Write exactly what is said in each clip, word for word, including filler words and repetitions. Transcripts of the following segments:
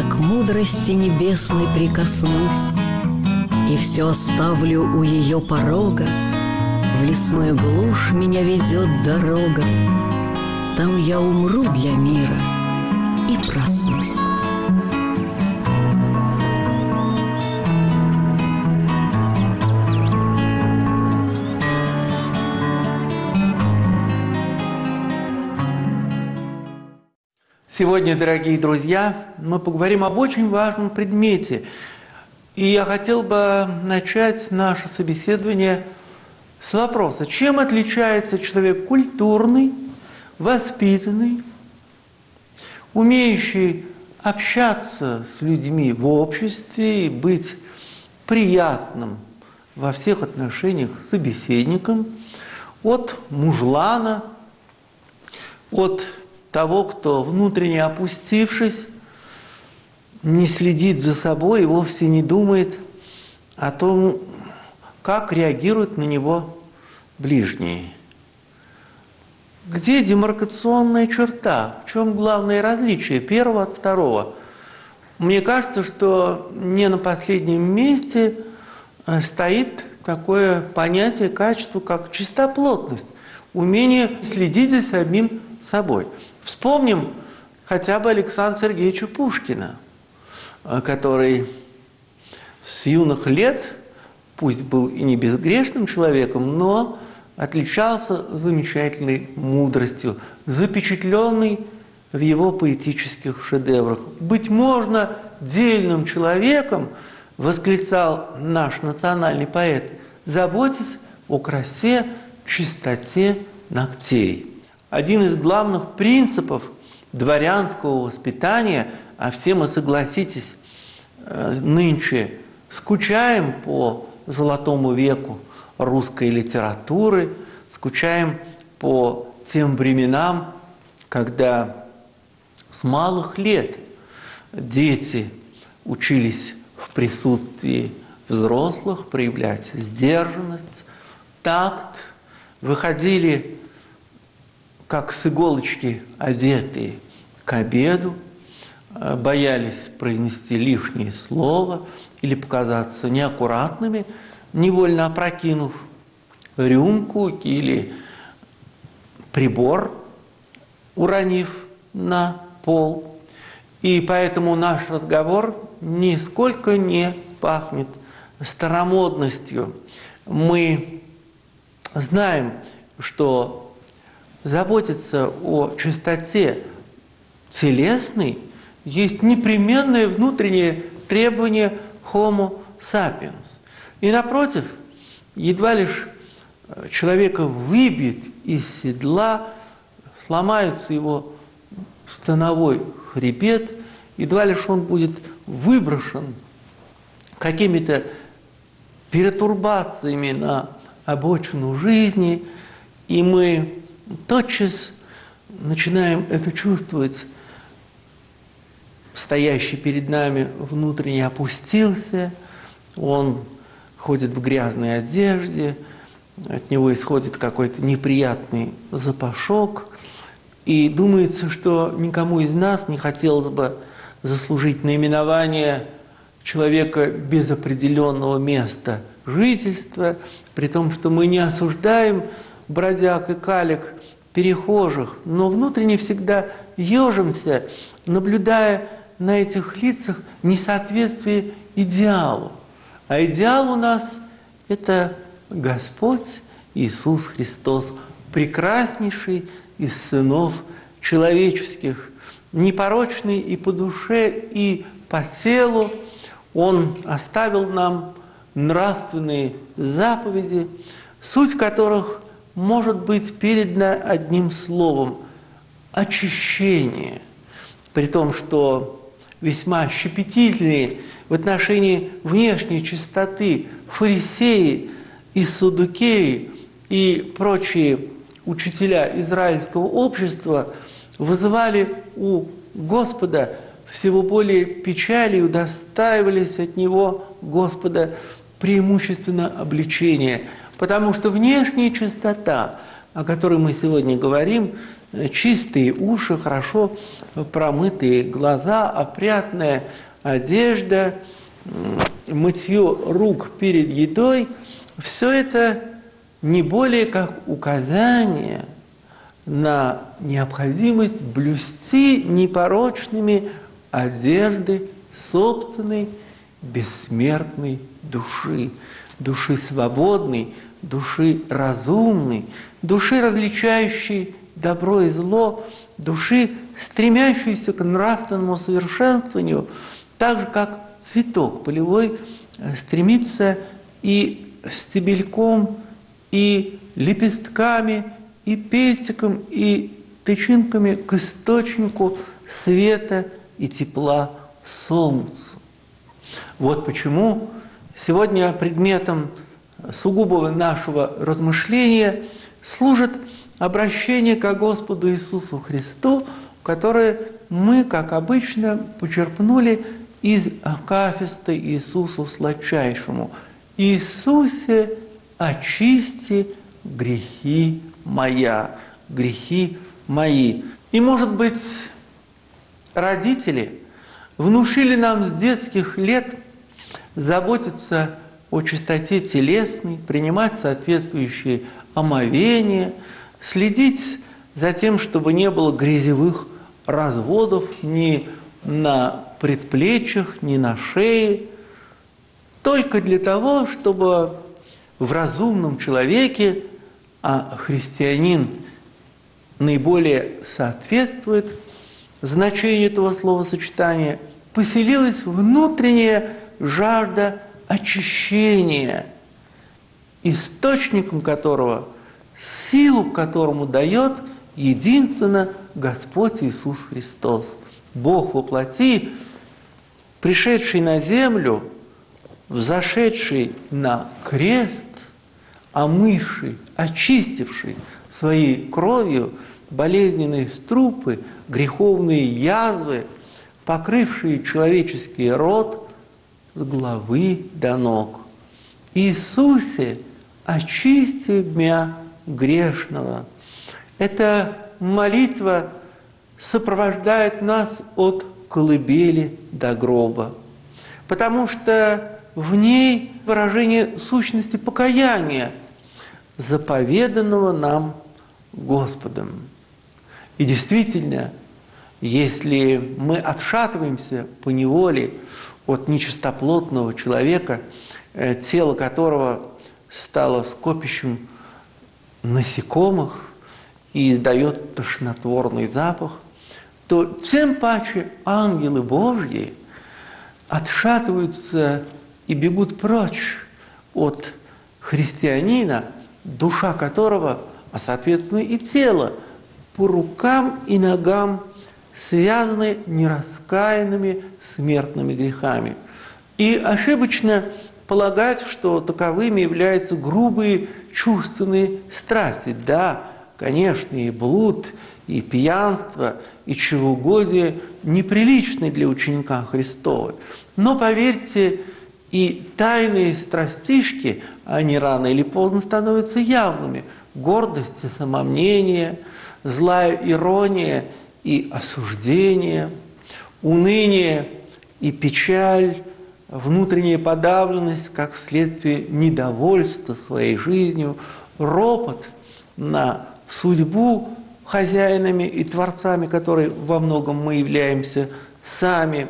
к мудрости небесной прикоснусь, и все оставлю у ее порога. В лесную глушь меня ведет дорога, там я умру для мира и проснусь. Сегодня, дорогие друзья, мы поговорим об очень важном предмете. И я хотел бы начать наше собеседование с вопроса: чем отличается человек культурный, воспитанный, умеющий общаться с людьми в обществе и быть приятным во всех отношениях собеседником, от мужлана, от того, кто, внутренне опустившись, не следит за собой и вовсе не думает о том, как реагируют на него ближние. Где демаркационная черта? В чем главное различие первого от второго? Мне кажется, что не на последнем месте стоит такое понятие, качество, как чистоплотность, умение следить за самим собой. Вспомним хотя бы Александра Сергеевича Пушкина, который с юных лет, пусть был и не безгрешным человеком, но отличался замечательной мудростью, запечатленной в его поэтических шедеврах. «Быть можно дельным человеком, — восклицал наш национальный поэт, — заботясь о красе, чистоте ногтей». Один из главных принципов дворянского воспитания, а все мы, согласитесь, нынче скучаем по золотому веку русской литературы, скучаем по тем временам, когда с малых лет дети учились в присутствии взрослых проявлять сдержанность, такт, выходили как с иголочки одетые к обеду, боялись произнести лишнее слово или показаться неаккуратными, невольно опрокинув рюмку или прибор, уронив на пол. И поэтому наш разговор нисколько не пахнет старомодностью. Мы знаем, что заботиться о чистоте телесной есть непременное внутреннее требование Homo sapiens. И напротив, едва лишь человека выбьет из седла, сломается его становой хребет, едва лишь он будет выброшен какими-то перетурбациями на обочину жизни, и мы тотчас начинаем это чувствовать. Стоящий перед нами внутренне опустился, он ходит в грязной одежде, от него исходит какой-то неприятный запашок, и думается, что никому из нас не хотелось бы заслужить наименование человека без определенного места жительства, при том, что мы не осуждаем бродяг и калек, перехожих, но внутренне всегда ежимся, наблюдая на этих лицах несоответствие идеалу. А идеал у нас – это Господь Иисус Христос, прекраснейший из сынов человеческих, непорочный и по душе, и по телу. Он оставил нам нравственные заповеди, суть которых может быть передана одним словом – очищение. При том, что весьма щепетильные в отношении внешней чистоты фарисеи и саддукеи и прочие учителя израильского общества вызывали у Господа всего более печали и удостаивались от Него, Господа, преимущественно обличения. Потому что внешняя чистота, о которой мы сегодня говорим, чистые уши, хорошо промытые глаза, опрятная одежда, мытье рук перед едой – все это не более как указание на необходимость блюсти непорочными одежды собственной бессмертной души, души свободной, души разумной, души, различающей добро и зло, души, стремящейся к нравственному совершенствованию, так же, как цветок полевой стремится и стебельком, и лепестками, и пестиком, и тычинками к источнику света и тепла солнцу. Вот почему сегодня предметом сугубого нашего размышления служит обращение к Господу Иисусу Христу, которое мы, как обычно, почерпнули из акафиста Иисусу Сладчайшему. «Иисусе, очисти грехи моя, грехи мои». И, может быть, родители внушили нам с детских лет заботиться о чистоте телесной, принимать соответствующие омовения, следить за тем, чтобы не было грязевых разводов ни на предплечьях, ни на шее, только для того, чтобы в разумном человеке, а христианин наиболее соответствует значению этого словосочетания, поселилась внутренняя жажда очищения, источником которого, силу которому дает единственно Господь Иисус Христос. Бог во плоти, пришедший на землю, взошедший на крест, омывший, очистивший своей кровью болезненные струпы, греховные язвы, покрывшие человеческий род с головы до ног. «Иисусе, очисти мя грешного». Эта молитва сопровождает нас от колыбели до гроба, потому что в ней выражение сущности покаяния, заповеданного нам Господом. И действительно, если мы отшатываемся поневоле от нечистоплотного человека, тело которого стало скопищем насекомых и издает тошнотворный запах, то тем паче ангелы Божьи отшатываются и бегут прочь от христианина, душа которого, а соответственно и тело, по рукам и ногам связаны нераскаянными смертными грехами. И ошибочно полагать, что таковыми являются грубые чувственные страсти. Да, конечно, и блуд, и пьянство, и чревоугодие неприличны для ученика Христова. Но, поверьте, и тайные страстишки, они рано или поздно становятся явными. Гордость и самомнение, злая ирония и осуждение, уныние и печаль, внутренняя подавленность как следствие недовольства своей жизнью, ропот на судьбу хозяинами и творцами, которые во многом мы являемся сами,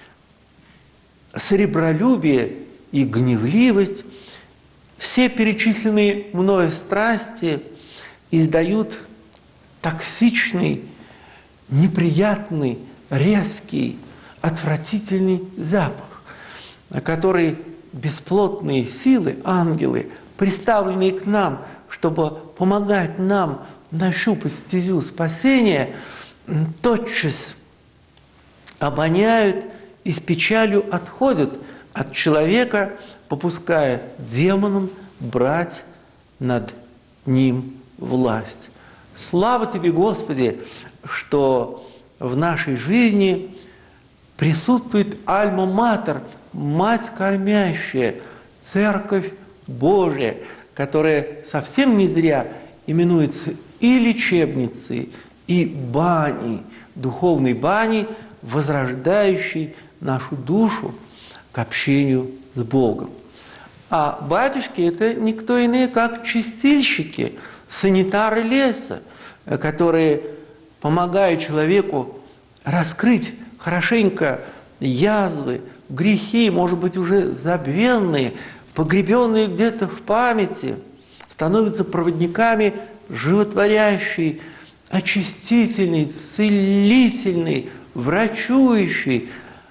сребролюбие и гневливость, все перечисленные мною страсти издают токсичный, неприятный, резкий, отвратительный запах, который бесплотные силы, ангелы, представленные к нам, чтобы помогать нам нащупать стезю спасения, тотчас обоняют и с печалью отходят от человека, попуская демонам брать над ним власть. Слава Тебе, Господи, что в нашей жизни присутствует альма-матер, Мать кормящая, Церковь Божия, которая совсем не зря именуется и лечебницей, и баней, духовной баней, возрождающей нашу душу к общению с Богом. А батюшки – это никто иные, как чистильщики, санитары леса, которые помогают человеку раскрыть хорошенько язвы, грехи, может быть, уже забвенные, погребенные где-то в памяти, становятся проводниками животворящей, очистительной, целительной, врачующей,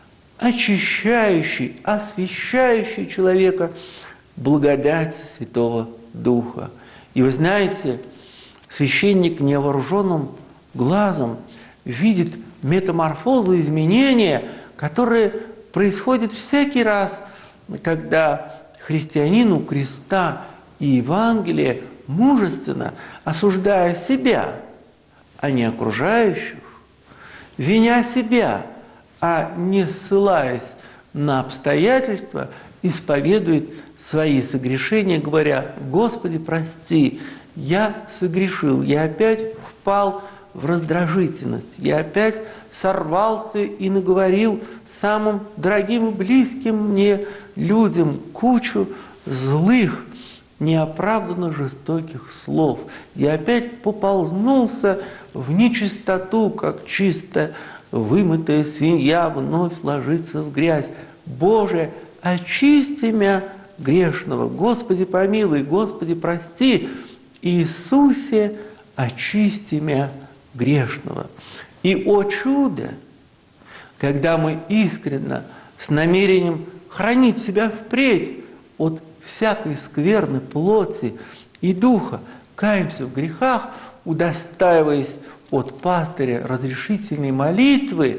очищающей, освящающей человека благодати Святого Духа. И вы знаете, священник невооруженным глазом видит метаморфозу, изменения, которые происходят всякий раз, когда христианин у креста и Евангелия мужественно, осуждая себя, а не окружающих, виня себя, а не ссылаясь на обстоятельства, исповедует свои согрешения, говоря: «Господи, прости, я согрешил, я опять впал в раздражительность, я опять сорвался и наговорил самым дорогим и близким мне людям кучу злых, неоправданно жестоких слов. Я опять поползнулся в нечистоту, как чисто вымытая свинья вновь ложится в грязь. Боже, очисти меня грешного, Господи, помилуй, Господи, прости, Иисусе, очисти меня грешного». И, о чудо, когда мы искренне, с намерением хранить себя впредь от всякой скверны плоти и духа, каемся в грехах, удостаиваясь от пастыря разрешительной молитвы,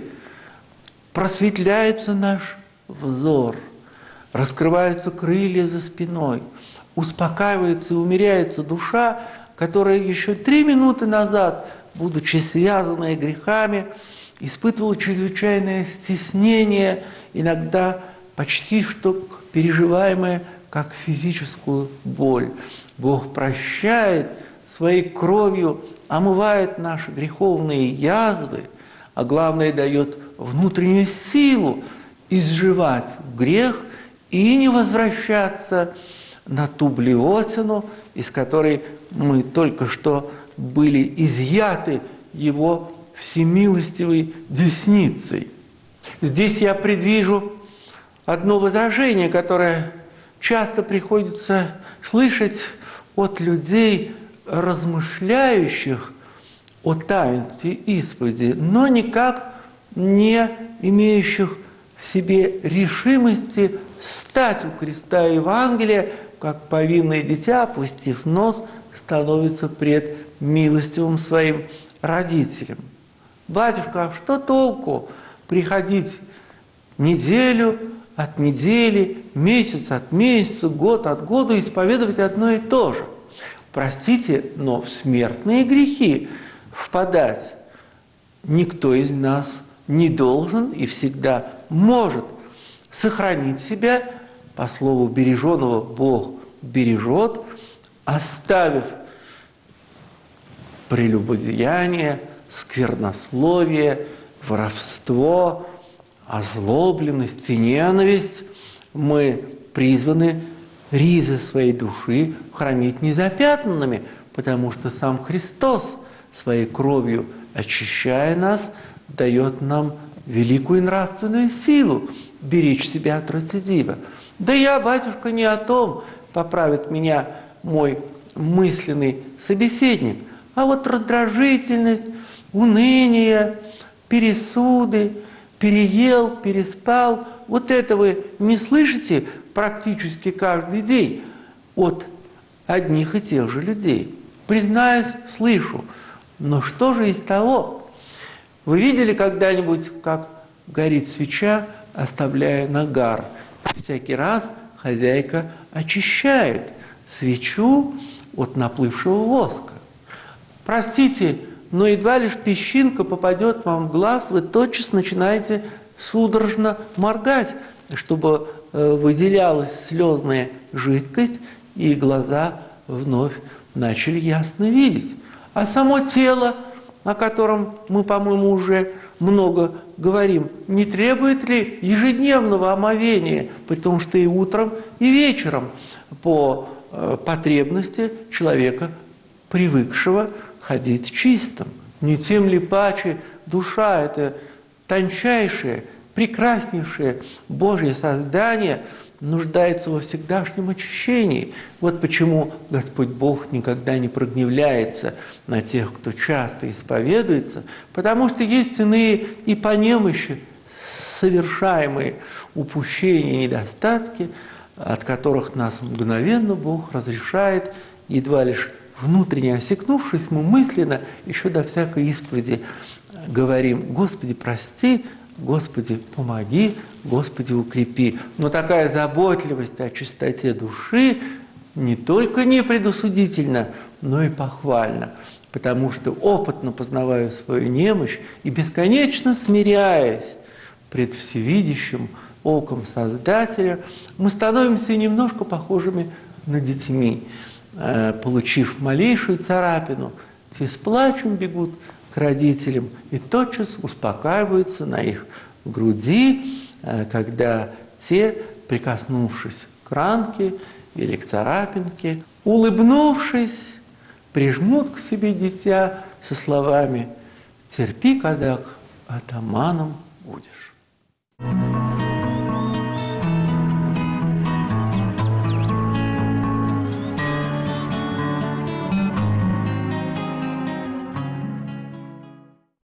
просветляется наш взор, раскрываются крылья за спиной, успокаивается и умеряется душа, которая еще три минуты назад, будучи связанная грехами, испытывала чрезвычайное стеснение, иногда почти что переживаемое как физическую боль. Бог прощает своей кровью, омывает наши греховные язвы, а главное, дает внутреннюю силу изживать грех и не возвращаться на ту блевотину, из которой мы только что были изъяты Его всемилостивой десницей. Здесь я предвижу одно возражение, которое часто приходится слышать от людей, размышляющих о таинстве исповеди, но никак не имеющих в себе решимости встать у креста Евангелия, как повинное дитя, опустив нос, становится пред милостивым своим родителям. Батюшка, а что толку приходить неделю от недели, месяц от месяца, год от года исповедовать одно и то же? Простите, но в смертные грехи впадать никто из нас не должен и всегда может сохранить себя, по слову береженого Бог бережет, оставив прелюбодеяние, сквернословие, воровство, озлобленность и ненависть. Мы призваны ризы своей души хранить незапятнанными, потому что сам Христос своей кровью, очищая нас, дает нам великую нравственную силу беречь себя от рецидива. Да я, батюшка, не о том, поправит меня мой мысленный собеседник, а вот раздражительность, уныние, пересуды, переел, переспал, вот это вы не слышите практически каждый день от одних и тех же людей. Признаюсь, слышу. Но что же из того? Вы видели когда-нибудь, как горит свеча, оставляя нагар? Всякий раз хозяйка очищает свечу от наплывшего воска. Простите, но едва лишь песчинка попадет вам в глаз, вы тотчас начинаете судорожно моргать, чтобы выделялась слезная жидкость, и глаза вновь начали ясно видеть. А само тело о котором мы, по-моему, уже много говорим, не требует ли ежедневного омовения, потому что и утром, и вечером по э, потребности человека, привыкшего ходить чистым. Не тем ли паче душа – это тончайшее, прекраснейшее Божье создание, нуждается во всегдашнем очищении. Вот почему Господь Бог никогда не прогневляется на тех, кто часто исповедуется, потому что есть иные и по немощи совершаемые упущения, недостатки, от которых нас мгновенно Бог разрешает, едва лишь внутренне осекнувшись, мы мысленно еще до всякой исповеди говорим: «Господи, прости, Господи, помоги, Господи, укрепи». Но такая заботливость о чистоте души не только не предосудительна, но и похвальна, потому что опытно познавая свою немощь и бесконечно смиряясь пред всевидящим оком Создателя, мы становимся немножко похожими на детьми. Получив малейшую царапину, те с плачем бегут к родителям и тотчас успокаиваются на их груди, когда те, прикоснувшись к ранке или к царапинке, улыбнувшись, прижмут к себе дитя со словами: «Терпи, кадак, атаманом будешь».